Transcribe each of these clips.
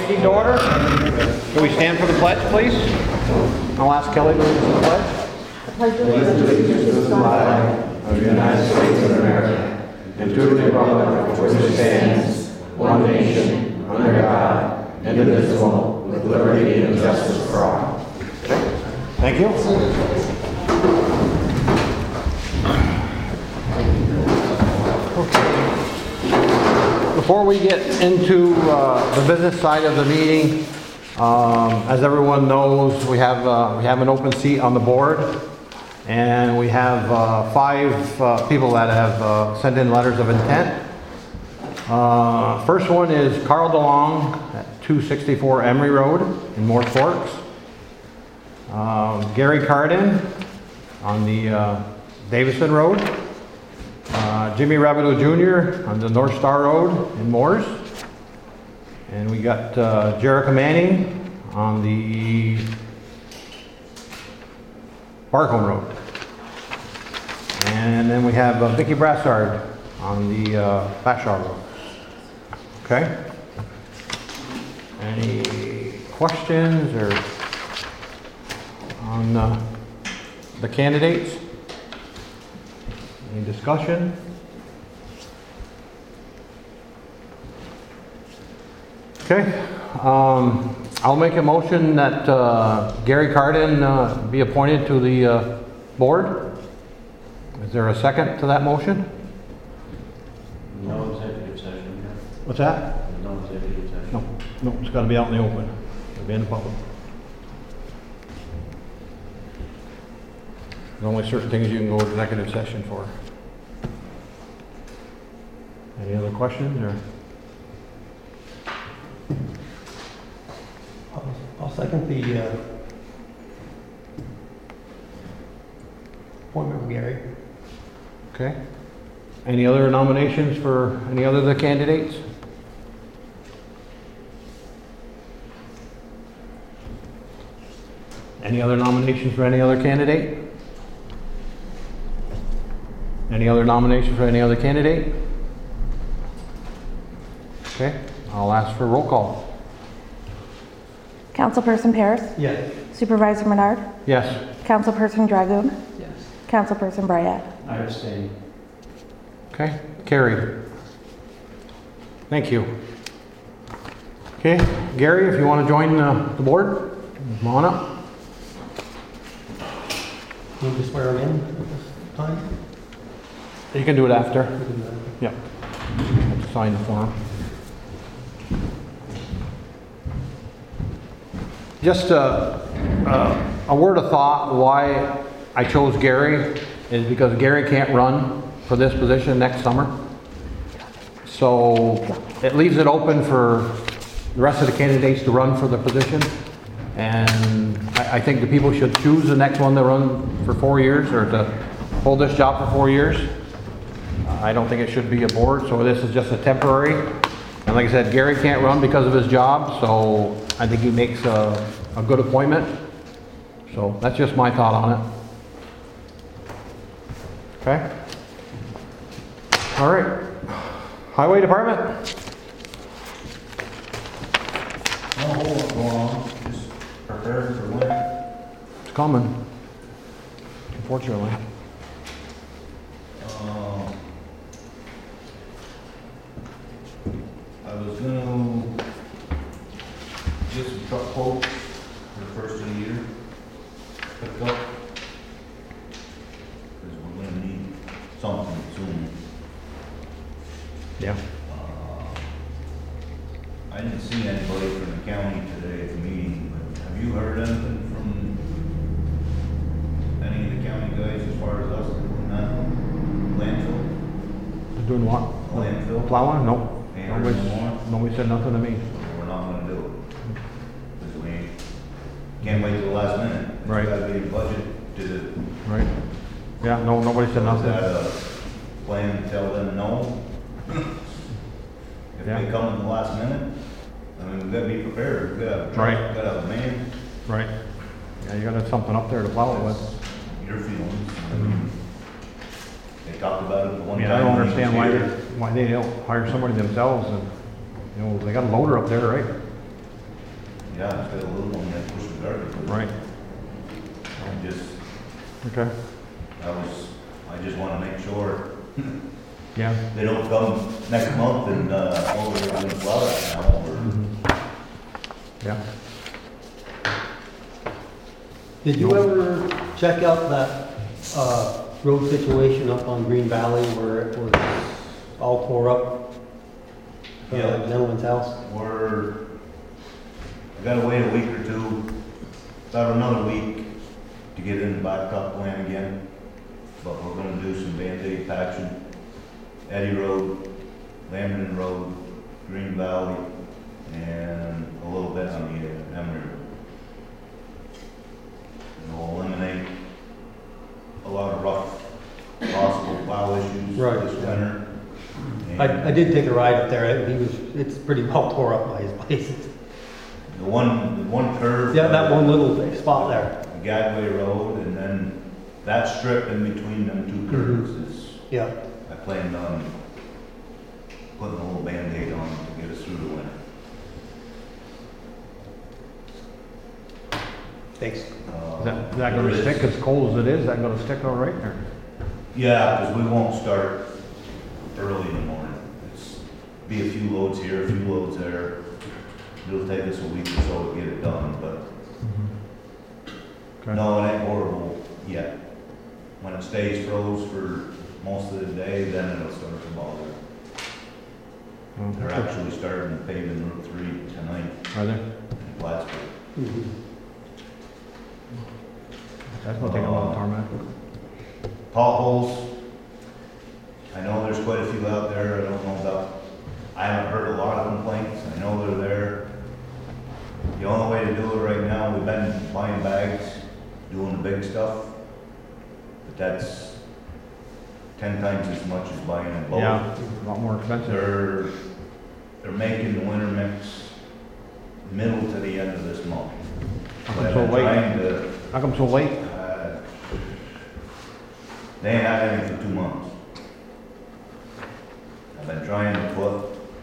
Meeting to order. Can we stand for the pledge, please? I'll ask Kelly to lead the pledge. Pledge allegiance to the flag of the United States of America and to the republic for which it stands, one nation, under God, indivisible, with liberty and justice for all. Thank you. Before we get into the business side of the meeting, as everyone knows, we have an open seat on the board, and we have 5 people that have sent in letters of intent. First one is Carl DeLong at 264 Emery Road in Morse Forks. Gary Carden on the Davison Road. Jimmy Rabideau Jr. on the North Star Road in Moores. And we got Jerica Manning on the Barcombe Road. And then we have Vicki Brassard on the Bashaw Road. Okay? Any questions or on the candidates? Any discussion? Okay, I'll make a motion that Gary Carden be appointed to the board. Is there a second to that motion? No executive session here. What's that? No executive session. No, it's got to be out in the open. It'll be in the public. There's only certain things you can go to executive session for. Any other questions or? I'll second the appointment of Gary. Okay. Any other nominations for any other of the candidates? Any other nominations for any other candidate? Any other nominations for any other candidate? Okay, I'll ask for a roll call. Councilperson Paris? Yes. Supervisor Menard? Yes. Councilperson Dragoon? Yes. Councilperson Bryat? I abstain. Okay, carried. Thank you. Okay, Gary, if you want to join the board, come on up. Need to swear him in at this time? You can do it after. We can do that. Yep. Have to sign the form. Just a word of thought why I chose Gary is because Gary can't run for this position next summer. So it leaves it open for the rest of the candidates to run for the position. And I think the people should choose the next one to run for 4 years or to hold this job for 4 years. I don't think it should be a board, so this is just a temporary. And like I said, Gary can't run because of his job, so I think he makes a good appointment. So that's just my thought on it. Okay? All right. Highway Department? No whole lot going on, just preparing for winter. It's coming, unfortunately. I was gonna get some truck quotes for the first of the year. Picked up. Because we're gonna need something soon. Yeah. I didn't see anybody from the county today at the meeting, but have you heard anything from any of the county guys as far as us doing that landfill? Doing what? Landfill? Plowing? Nope. Ain't heard no more? Nobody said nothing to me. We're not gonna do it. Because we can't wait till the last minute. Right. It's gotta be a budget to, Right? Yeah, no, nobody said is nothing. that a plan to tell them no? If Yeah. they come in the last minute, I mean, we gotta be prepared. We gotta have a Right. truck, we gotta have a man, Right. Yeah, you gotta have something up there to plow it with. your feelings. I mean, they talked about it the I one mean, time. I don't when he understand was why here. they don't hire somebody themselves and, you know, they got a loader up there, right? Yeah, it's got a little one that pushes garbage. Right, I'm just, okay, I just wanna make sure yeah. they don't come next month and, oh, we're gonna plow that now, or, Yeah, Did you ever check out that, road situation up on Green Valley where it was all tore up? Yeah. The gentleman's house? I gotta wait a week or two, about another week to get in the blacktop plan again. But we're gonna do some Band-Aid patching, Eddy Road, Lamberton Road, Green Valley, and a little bit on the Emery Road. And we'll eliminate a lot of rough, possible plow issues Right. this winter. I did take a ride up there, it's pretty well tore up by his place. The one curve. Yeah, that one little spot there. Gadway Road, and then that strip in between them two curves is, Yeah. I planned on putting a little Band-Aid on to get us through the winter. Thanks. is that gonna stick as cold as it is, is that gonna stick all right, or? Yeah, because we won't start early in the morning. It's be a few loads here, a few loads there. It'll take us a week or so to get it done, but Okay. no, it ain't horrible yet. When it stays froze for most of the day, then it'll start to bother. They're actually starting paving Route 3 tonight Are there? in Plattsburgh. Mhm. That's gonna take a lot of tarmac. Potholes, I know there's quite a few out there, I don't know about, I haven't heard a lot of complaints, I know they're there. The only way to do it right now, we've been buying bags, doing the big stuff, but that's 10 times as much as buying in bulk. Yeah, a lot more expensive. They're making the winter mix middle to the end of this month. How But come I've so been late? trying to, How come so late? they ain't had any for 2 months. I've been trying to put,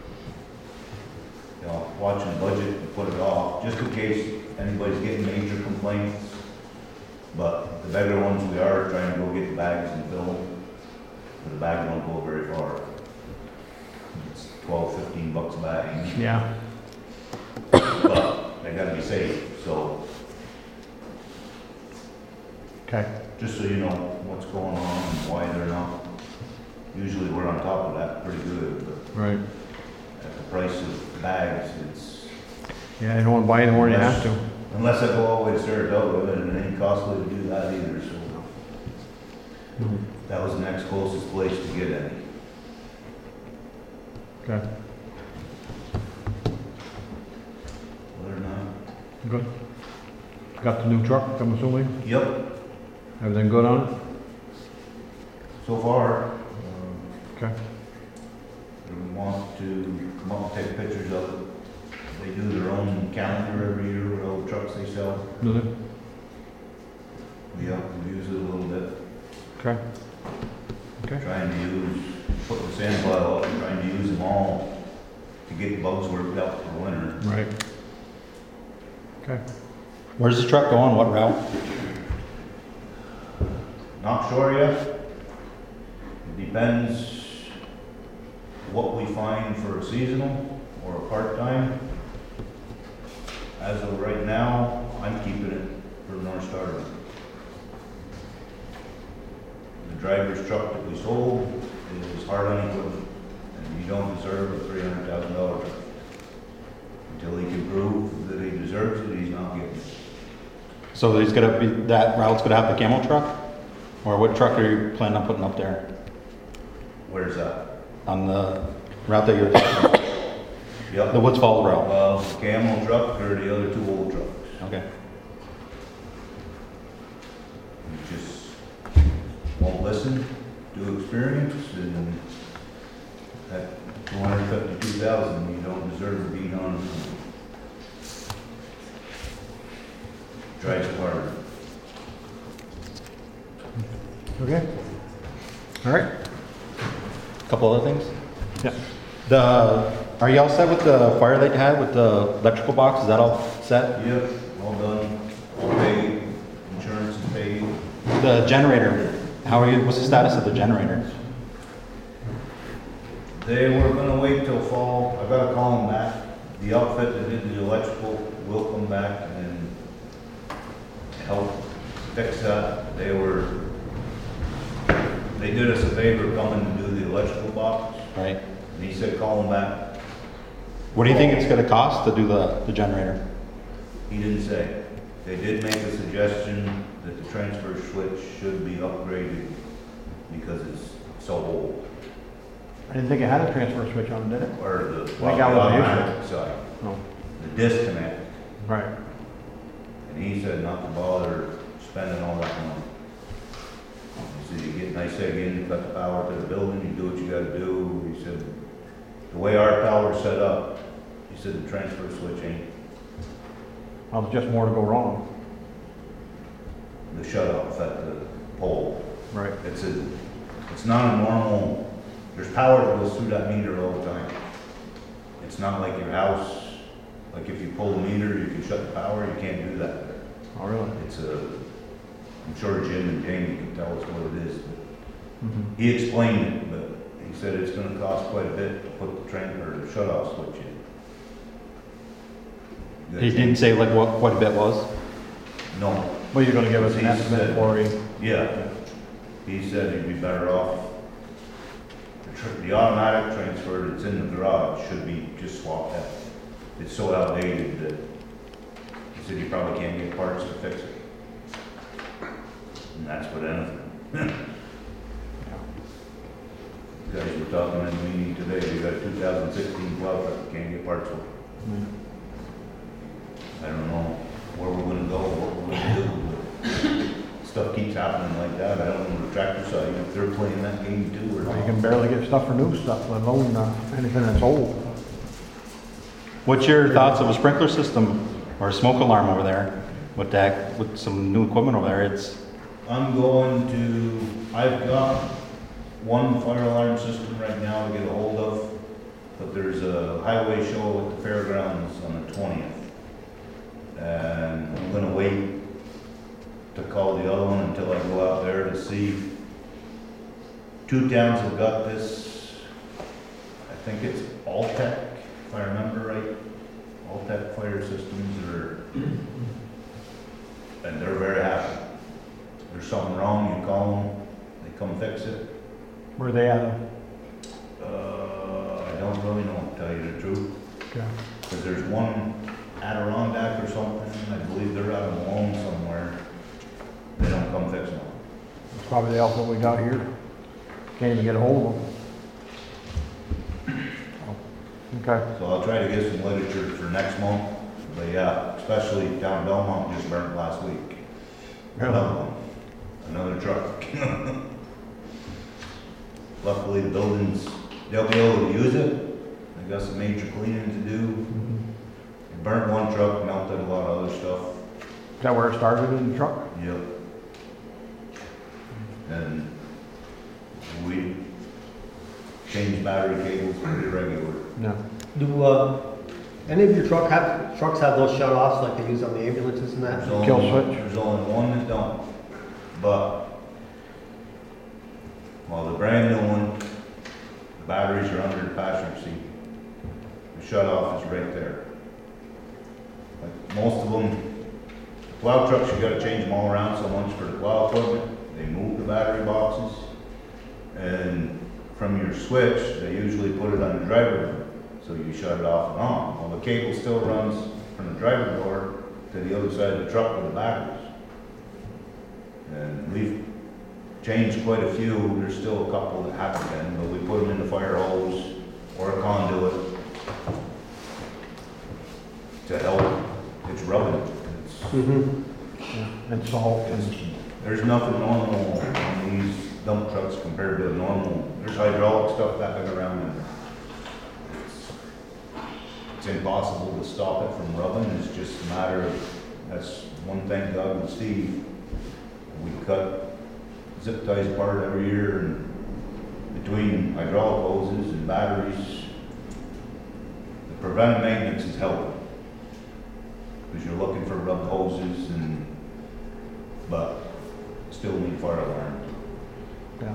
watching budget and put it off, just in case anybody's getting major complaints. But the bigger ones, we are trying to go get the bags and fill them. But the bag won't go very far. It's 12, 15 bucks a bag, Yeah, but they gotta be safe, so okay, just so you know what's going on and why they're not. Usually we're on top of that pretty good, but right. at the price of bags, it's, Yeah, you don't wanna buy any more than you have to. unless I go all the way to Saratoga, and it ain't costly to do that either, so. That was the next closest place to get any. Okay, Other than that, good. Got the new truck, I'm assuming? yep, Everything good on it? so far. Okay. They want to come up and take pictures of it. They do their own calendar every year with all the trucks they sell. Do they? We use it a little bit. Okay. Okay. Trying to use, putting the sand pile up and trying to use them all to get the bugs worked out for winter. Right. Okay. Where's the truck going? What route? Not sure yet. It depends what we find for a seasonal or a part-time. As of right now, I'm keeping it for North Star. The driver's truck that we sold is hard on equipment, and you don't deserve a $300,000 truck. Until he can prove that he deserves it, he's not getting it. So there's gonna be, that route's gonna have the camel truck? Or what truck are you planning on putting up there? Where's that? On the route that you're talking about? Yep. The Woods Falls route? Well, the camel truck or the other two old trucks. Okay. You just won't listen to experience, and at 252,000, you don't deserve to be on. Drives hard. Okay. All right. Couple other things? Yeah. The Are you all set with the fire that you had with the electrical box? Is that all set? Yep, all done, all paid, insurance is paid. The generator, how are you, what's the status of the generator? They were gonna wait till fall, I gotta call them back. The outfit that did the electrical will come back and help fix that. They did us a favor coming to do the electrical box, Right. and he said call them back. What do you think it's gonna cost to do the generator? He didn't say. They did make a suggestion that the transfer switch should be upgraded because it's so old. I didn't think it had a transfer switch on it, did it? Or the, think well, the that was the issue. automatic side, No. the disconnect. Right. And he said not to bother spending all that money. He said, you get nice again, you cut the power to the building, you do what you gotta do. He said, the way our power's set up, he said the transfer switch ain't, Well, there's just more to go wrong. the shut-off at the pole. Right. It's not a normal, there's power that goes through that meter all the time. It's not like your house, like if you pull the meter, you can shut the power, you can't do that there. Oh, really? I'm sure Jim and Jamie can tell us what it is. Mhm. He explained it, but he said it's gonna cost quite a bit to put the shut-off switch in. He didn't say like what a bit was? No, Well, you're gonna give us an He estimate said- for a, yeah. He said he'd be better off. The automatic transfer that's in the garage should be just swapped out. It's so outdated that he said you probably can't get parts to fix it. And that's what anything. You guys were talking in the meeting today, we got a 2016 plow truck, can't get parts for. I don't know where we're gonna go, what we're gonna do, but stuff keeps happening like that. I don't know the tractor side, if they're playing that game too or well, you not. can barely get stuff for new stuff, let alone anything that's old. What's your thoughts of a sprinkler system or a smoke alarm over there with that, with some new equipment over there? I've got one fire alarm system right now to get a hold of, but there's a highway show at the fairgrounds on the 20th. And I'm gonna wait to call the other one until I go out there to see. 2 towns have got this, I think it's Alltech, if I remember right. Alltech Fire Systems and they're very happy. If there's something wrong, you call them, they come fix it. Where they at? I don't really know, to tell you the truth, Okay. because there's one Adirondack or something, I believe they're out of Malone somewhere. They don't come fix them. It's probably the outfit we got here. Can't even get a hold of them. Okay. So I'll try to get some literature for next month, but yeah, especially down Belmont just burnt last week. Another one, another truck. Luckily, the buildings, they'll be able to use it. They got some major cleaning to do. It burnt one truck, melted a lot of other stuff. Is that where it started in the truck? Yep. And we change battery cables pretty regular. No. Do, any of your trucks have those shut-offs like they use on the ambulances and that? Kill switch? There's only one that don't, but, well, the brand new one, the batteries are under the passenger seat. The shut-off is right there. Like most of them, the plow trucks, you gotta change them all around so much for the plow equipment. They move the battery boxes, and from your switch, they usually put it on the driver door, so you shut it off and on. Well, the cable still runs from the driver door to the other side of the truck with the batteries. And we've changed quite a few, there's still a couple that haven't been, but we put them in the fire hose or a conduit to help. It's rubbing. And salt and, There's nothing normal on these dump trucks compared to a normal, there's hydraulic stuff that been around and it's impossible to stop it from rubbing. It's just a matter of, that's one thing Doug and Steve, we cut zip ties apart every year, and between hydraulic hoses and batteries, preventive maintenance is helping. Because you're looking for rub hoses but still need fire alarm. Yeah.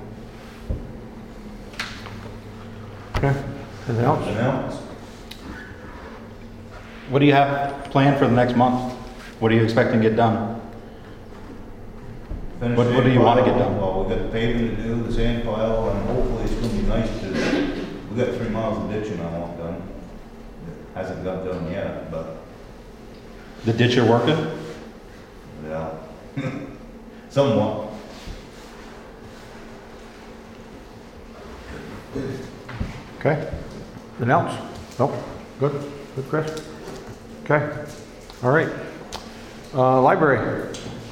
Okay, anything else? Anything else? What do you have planned for the next month? What are you expecting to get done? Finish What do you sand wanna pile. get done? Well, we got the paving to do, the sand pile, and hopefully it's gonna be nice to, we got 3 miles of ditching I want done. It hasn't got done yet, but, The ditch you're working? yeah. Somewhat. Okay, anything else? Nope, good, good, Chris? Okay, all right. Library,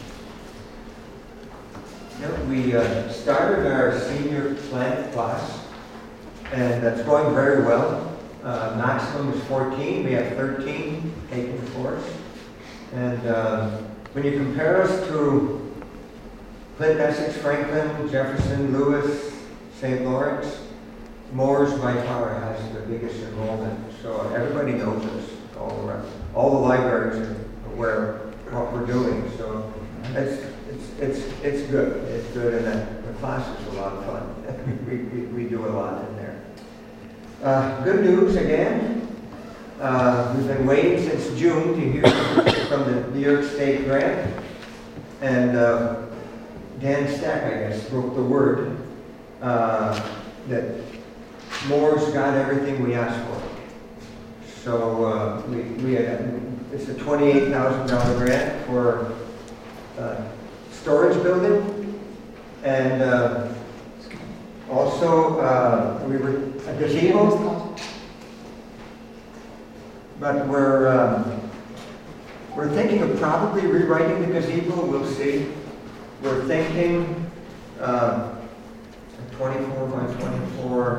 Yeah, we started our senior plant class, and that's going very well. Maximum is 14, we have 13 taking the course. And when you compare us to Clinton, Essex, Franklin, Jefferson, Lewis, St. Lawrence, Moore's by far has the biggest enrollment. So everybody knows us all around. All the libraries are aware of what we're doing. So it's good. It's good, and the class is a lot of fun. we do a lot in there. Good news again. We've been waiting since June to hear from the New York State grant, and Dan Stack, I guess, broke the word that Moore's got everything we asked for. So it's a $28,000 grant for storage building, and also we were a gazebo. But we're thinking of probably rewriting the gazebo. We'll see. We're thinking a 24 by 24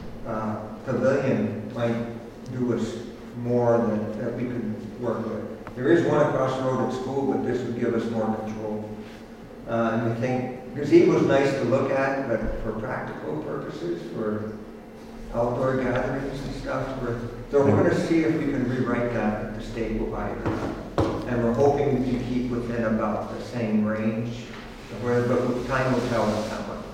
pavilion might do us more that we could work with. There is one across the road at school, but this would give us more control. And we think gazebo's nice to look at, but for practical purposes, for outdoor gatherings and stuff, so we're going to see if we can rewrite that, if the state will buy it or not. And we're hoping we can keep within about the same range, but time will tell on that one.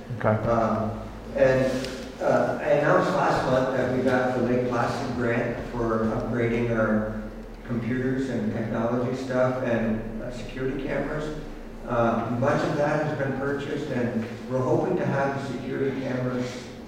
okay. I announced last month that we got the Lake Placid grant for upgrading our computers and technology stuff and security cameras. Much of that has been purchased, and we're hoping to have the security cameras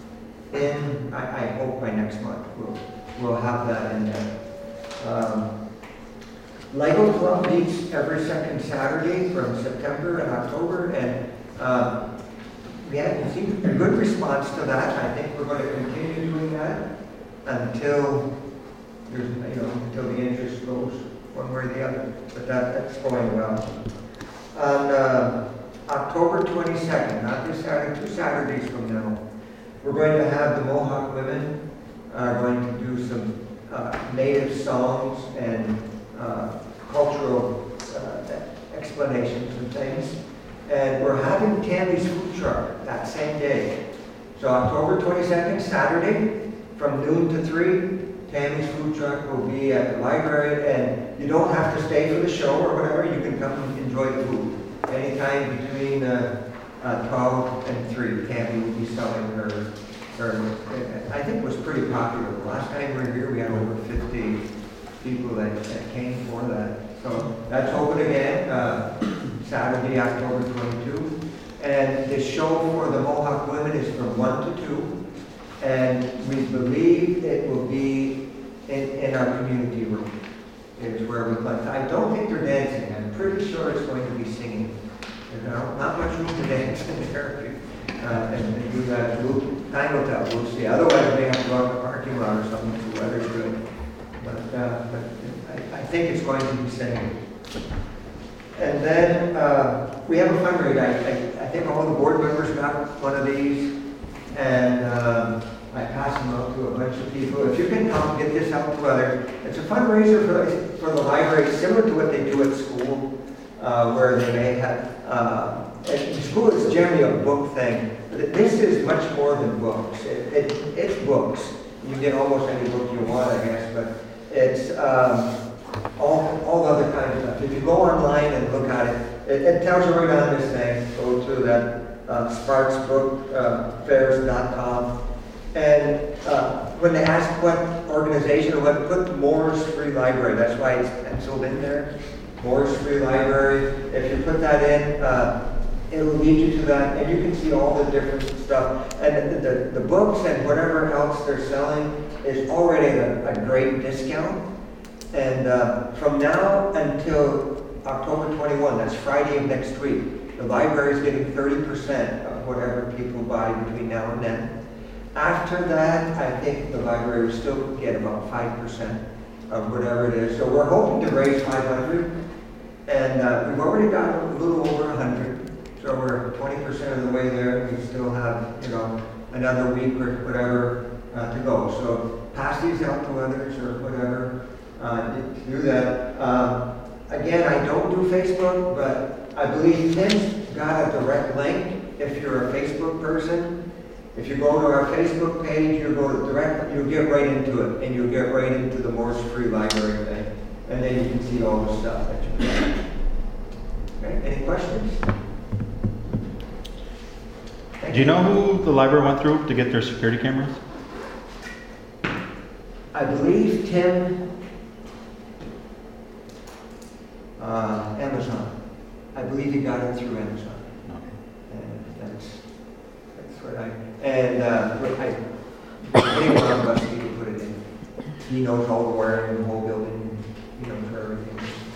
in, I hope by next month, we'll have that in there. Lego Club meets every second Saturday from September and October, and we have seen a good response to that. I think we're going to continue doing that until there's, until the interest goes one way or the other. But that's going well. On October 22nd, not this Saturday, 2 Saturdays from now, we're going to have the Mohawk women going to do some native songs and cultural explanations and things. And we're having Tammy's food truck that same day. So October 22nd, Saturday, from noon to 3, Tammy's food truck will be at the library, and you don't have to stay for the show or whatever. You can come and enjoy the food. Anytime between 12 and 3, Tammy will be selling her, I think it was pretty popular. The last time we were here, we had over 50 people that came for that. So that's open again, Saturday, October 22. And the show for the Mohawk women is from 1 to 2. And we believe it will be in our community room. It's where we play. I don't think they're dancing. I'm pretty sure it's going to be singing. There's not much room to dance in there. And do that. Time will tell. We'll see. Otherwise, we have to go out in the parking lot or something if the weather's good. But I think it's going to be singing. And then we have a fundraiser. I think all the board members got one of these. And I pass them out to a bunch of people. If you can help get this out to others, it's a fundraiser for the library, similar to what they do at school, where they may have, at school it's generally a book thing. But this is much more than books. It's books. can get almost any book you want, I guess, but it's all other kinds of stuff. If you go online and look at it, it tells you right on this thing. Go to that sparksbookfairs.com, and when they ask what organization or what, put Moore's Free Library. That's why it's penciled in there. Moore's Free Library. If you put that in, it will lead you to that, and you can see all the different stuff. And the books and whatever else they're selling is already at a great discount. And from now until October 21, that's Friday of next week, the library is getting 30% of whatever people buy between now and then. After that, I think the library will still get about 5% of whatever it is. So we're hoping to raise 500, and we've already got a little over 100. So we're 20% of the way there. We still have, you know, another week or whatever to go. So pass these out to others or whatever. Do that. Again, I don't do Facebook, but I believe Tim's got a direct link. If you're a Facebook person, if you go to our Facebook page, you'll get right into it, and you'll get right into the Moore's Free Library thing, and then you can see all the stuff that you can. Okay, any questions? Do you know who the library went through to get their security cameras? I believe Tim, Amazon. I believe he got it through Amazon. And that's what I think one of us need to put it in. He knows all the wiring in the whole building. He knows everything.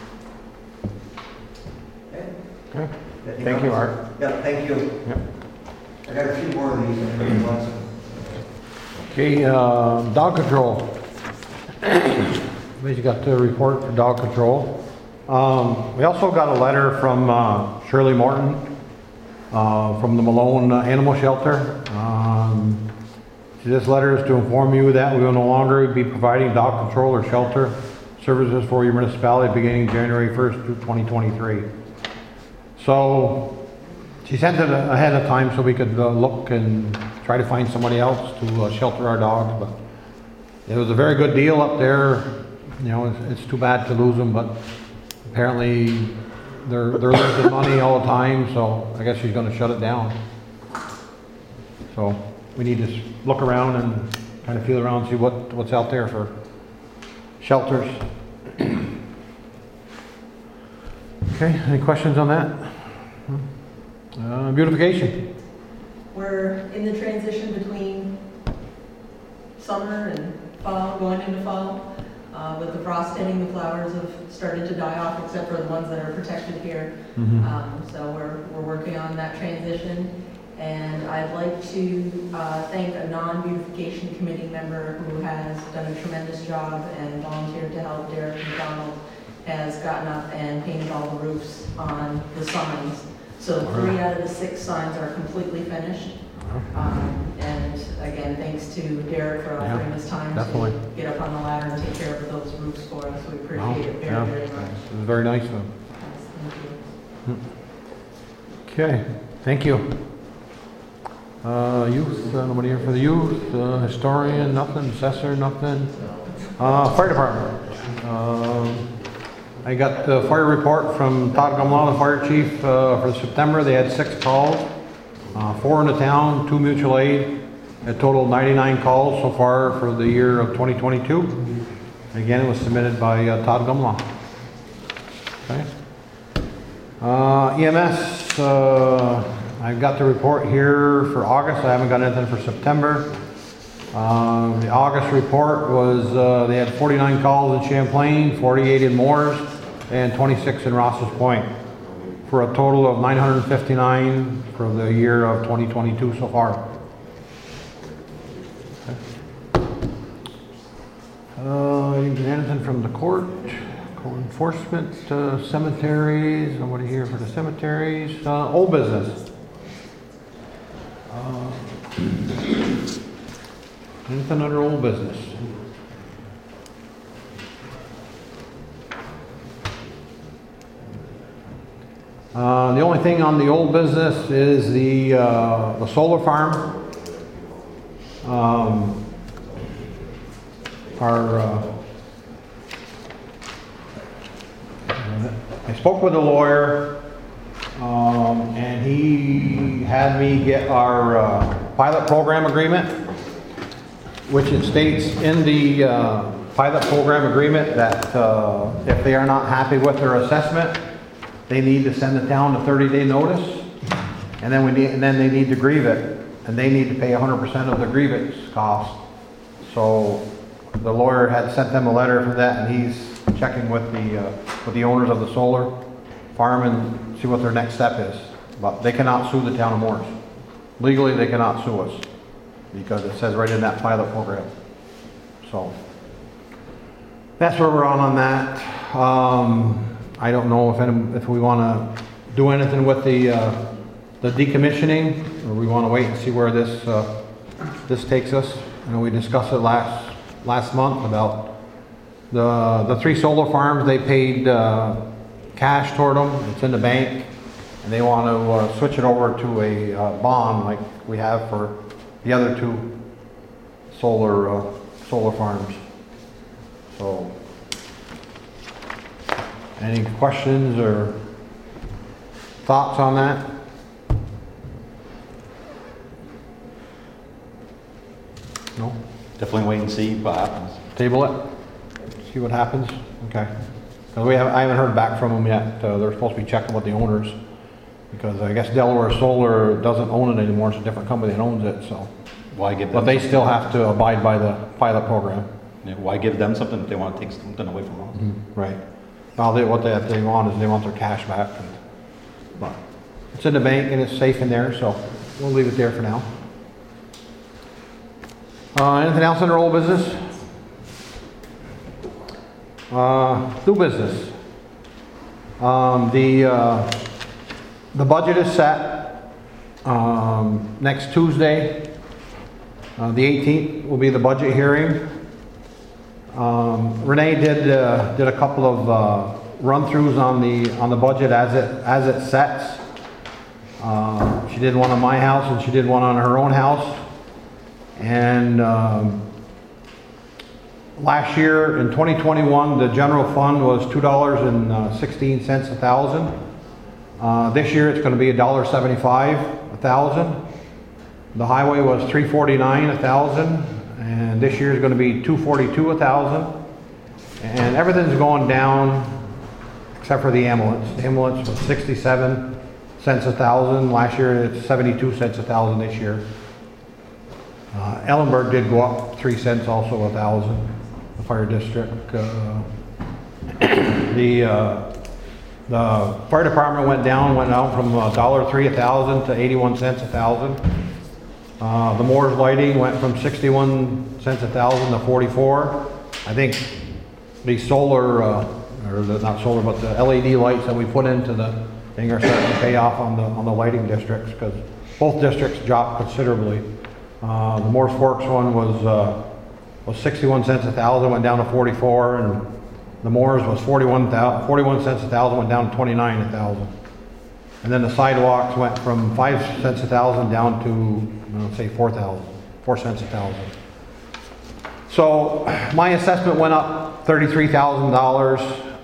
Okay. Okay. Anything Thank you, else? Art. Yeah, thank you. Yep. I got a few more of these. If anybody wants them. Okay, dog control. We got the report for dog control. We also got a letter from Shirley Morton from the Malone Animal Shelter. This letter is to inform you that we will no longer be providing dog control or shelter services for your municipality beginning January 1st through 2023. So she sent it ahead of time so we could look and try to find somebody else to shelter our dogs, but it was a very good deal up there. You know, it's too bad to lose them, but apparently they're losing money all the time, so I guess she's going to shut it down. So we need to look around and kind of feel around and see what's out there for shelters. Okay, any questions on that? Beautification. We're in the transition between summer and fall, going into fall. With the frost hitting, the flowers have started to die off, except for the ones that are protected here. So we're working on that transition. And I'd like to thank a non-beautification committee member who has done a tremendous job and volunteered to help. Derek McDonald has gotten up and painted all the roofs on the signs. So 3 out of the 6 signs are completely finished. And again, thanks to Derek for offering us time definitely to get up on the ladder and take care of those roofs for us. We appreciate it very, very much. It was very nice of them. Yes, thank you. Okay, thank you. Youth, nobody here for the youth. Historian, nothing. Assessor, nothing. Fire department. I got the fire report from Todd Gumlaw, the fire chief, for September. They had 6 calls, 4 in the town, 2 mutual aid. A total of 99 calls so far for the year of 2022. Again, it was submitted by Todd Gumlaw. Okay. EMS, I've got the report here for August. I haven't got anything for September. The August report was they had 49 calls in Champlain, 48 in Moores, and 26 in Ross's Point, for a total of 959 for the year of 2022 so far. Anything from the court, co-enforcement, cemeteries, nobody here for the cemeteries, old business. Anything under old business? The only thing on the old business is the solar farm. I spoke with a lawyer, and he had me get our pilot program agreement, which it states in the pilot program agreement that if they are not happy with their assessment, they need to send the town a 30-day notice, and then they need to grieve it, and they need to pay 100% of the grievance cost. So the lawyer had sent them a letter for that, and he's checking with the owners of the solar farm and see what their next step is. But they cannot sue the town of Morris. Legally, they cannot sue us because it says right in that pilot program. So that's where we're on that. I don't know if we want to do anything with the decommissioning, or we want to wait and see where this takes us. I know we discussed it last month about the 3 solar farms. They paid cash toward them. It's in the bank, and they want to switch it over to a bond like we have for the other 2 solar farms. So, any questions or thoughts on that? No? Definitely wait and see what happens. Table it? See what happens? Okay. Because I haven't heard back from them yet. They're supposed to be checking with the owners. Because I guess Delaware Solar doesn't own it anymore. It's a different company that owns it, so. Why give them? But they still have to abide by the pilot program. Yeah, why give them something if they want to take something away from us? Right. Now, what they want is they want their cash back. But it's in the bank and it's safe in there, so we'll leave it there for now. Anything else under old business? New business. The budget is set. Next Tuesday, the 18th, will be the budget hearing. Renee did a couple of run-throughs on the budget as it sets. She did one on my house and she did one on her own house. And last year in 2021, the general fund was $2.16 a thousand. This year it's going to be $1.75 a thousand. The highway was $3.49 a thousand, and this year is going to be $2.42 a thousand. And everything's going down except for the ambulance. The ambulance was 67 cents a thousand. Last year it's 72 cents a thousand this year. Ellenberg did go up 3 cents also a thousand, the fire district. The fire department went down from $1.03 a thousand to 81 cents a thousand. The Moore's lighting went from 61 cents a thousand to 44. I think the solar, not solar, but the LED lights that we put into the thing are starting to pay off on the lighting districts, because both districts dropped considerably. The Moore's Forks one was 61 cents a thousand, went down to 44, and the Moore's was 41 cents a thousand, went down to 29 a thousand. And then the sidewalks went from 5 cents a thousand down to, let's say 4 cents a thousand. So my assessment went up $33,000,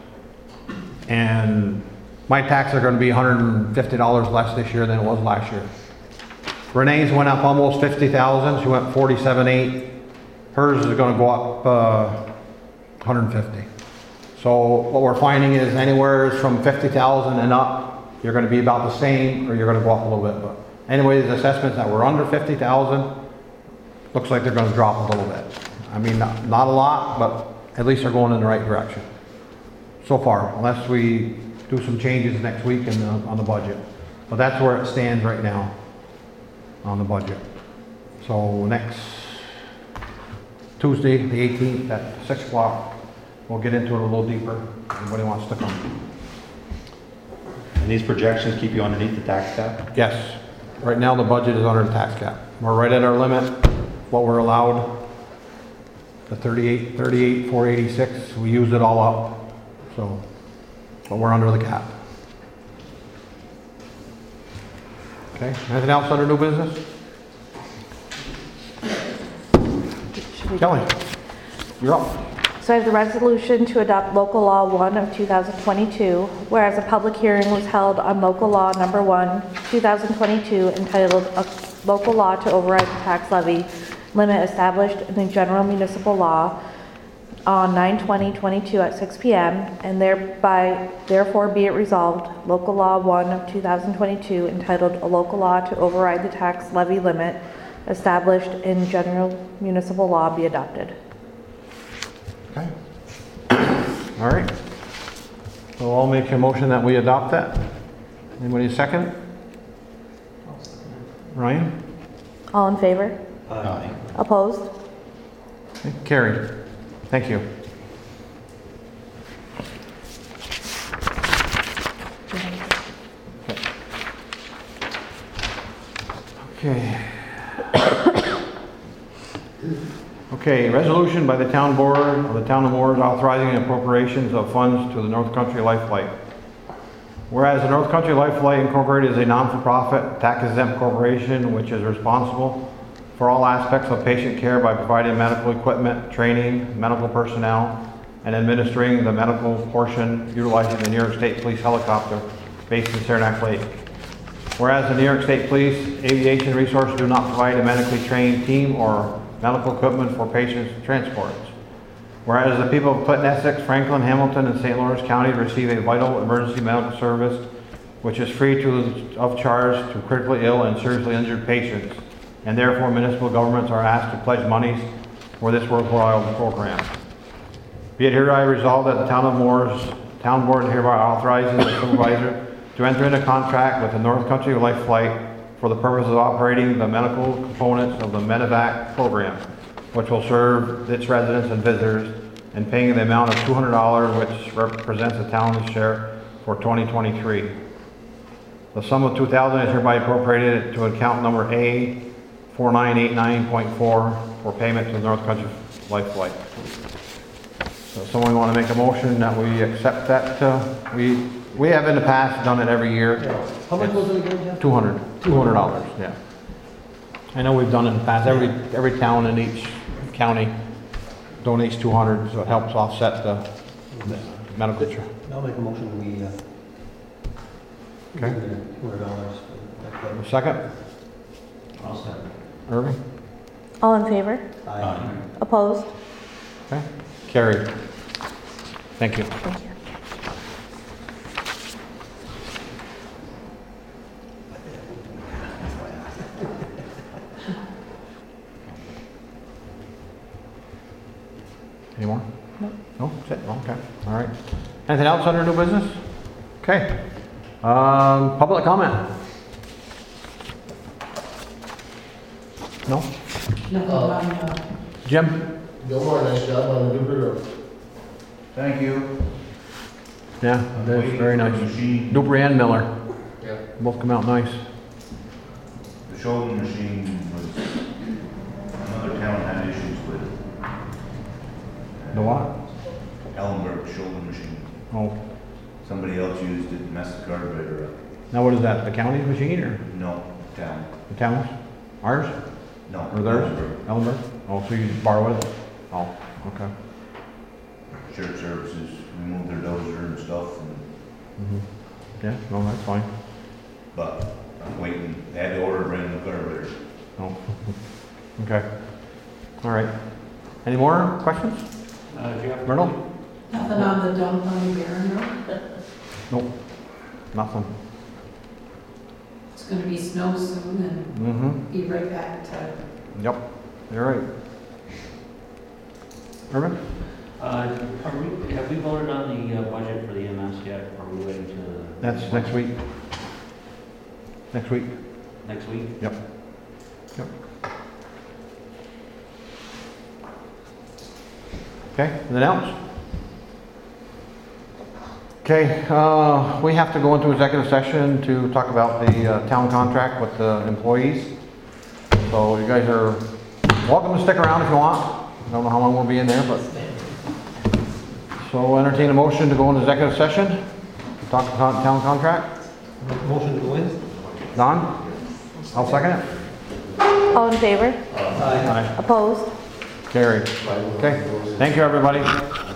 and my taxes are going to be $150 less this year than it was last year. Renee's went up almost $50,000. She went 47.8. Hers is going to go up 150. So what we're finding is anywhere from 50,000 and up, you're going to be about the same, or you're going to go up a little bit. But anyway, the assessments that were under 50,000, looks like they're going to drop a little bit. I mean, not a lot, but at least they're going in the right direction so far, unless we do some changes next week on the budget. But that's where it stands right now on the budget. So next Tuesday, the 18th at 6 o'clock, we'll get into it a little deeper. Anybody wants to come? And these projections keep you underneath the tax cap? Yes. Right now the budget is under the tax cap. We're right at our limit, what we're allowed. The 486, we used it all up. So, but we're under the cap. Okay, anything else under new business? Kelly? You're up. So I have the resolution to adopt local law 1 of 2022, whereas a public hearing was held on local law number 1, 2022, entitled "A Local Law to Override the Tax Levy Limit Established in the General Municipal Law" on 9/20/22 at 6 p.m. and therefore be it resolved, local law 1 of 2022, entitled "A Local Law to Override the Tax Levy Limit Established in General Municipal Law" be adopted. Okay. All right. So I'll make a motion that we adopt that. Anybody second? Ryan? All in favor? Aye. Opposed? Okay, carried. Thank you. Okay. Okay, resolution by the town board of the town of Moores authorizing appropriations of funds to the North Country Life Flight. Whereas the North Country Life Flight Incorporated is a non-for-profit, tax-exempt corporation which is responsible for all aspects of patient care by providing medical equipment, training, medical personnel, and administering the medical portion utilizing the New York State Police helicopter based in Saranac Lake. Whereas the New York State Police Aviation Resources do not provide a medically trained team or medical equipment for patients' transports. Whereas the people of Clinton, Essex, Franklin, Hamilton, and St. Lawrence County receive a vital emergency medical service which is free of charge to critically ill and seriously injured patients, and therefore municipal governments are asked to pledge monies for this worthwhile program. Be it hereby resolved that the town of Moores Town Board hereby authorizes the supervisor to enter into contract with the North Country Life Flight for the purpose of operating the medical components of the Medevac program, which will serve its residents and visitors, and paying the amount of $200, which represents the town's share for 2023. The sum of $2,000 is hereby appropriated to account number A4989.4 for payment to the North Country Life Flight. So someone want to make a motion that we accept that? We have in the past done it every year. How much was it again, Jeff? $200, yeah. I know we've done it in the past. Every town in each county donates $200, so it helps offset the medical insurance. I'll make a motion, we, Okay. $200. A second? I'll second. Irving? All in favor? Aye. Opposed? Okay, carried. Thank you. Thank you. Any more? No. No, that's it, okay, all right. Anything else under new business? Okay. Public comment? No? Jim? Gilmore, nice job on the Duper Road. Thank you. Yeah, that's very nice. Machine, Dupree and Miller, Yeah. both come out nice. the shoulder machine was, another town had issues with The what? Ellenberg shoulder machine. Oh, Somebody else used it and messed the carburetor up. now what is that, the county's machine or No, town, the town's? Ours? no. Or theirs? Ellenberg. Ellenberg? Oh, so you just borrow it? Oh, okay. Church services, removed their dozer and stuff, and, Yeah, no, that's fine. but I'm waiting, they had to order a brand new carburetor. Oh, okay. All right. Any more questions? Myrtle? Nothing on the dump on Barron Road? Nope, nothing. It's gonna be snow soon Mm-hmm, and be right back to, yep, you're right. Irvin? Have we voted on the budget for the EMS yet, or are we waiting to? That's next week. Next week, Next week? yep. Yep. Okay, anything else? Okay, we have to go into executive session to talk about the town contract with the employees. So you guys are welcome to stick around if you want. I don't know how long we'll be in there, but. So entertain a motion to go into executive session, to talk about town contract. Motion to win? Don? I'll second it. All in favor? Aye. Opposed? Carried. Okay, thank you, everybody.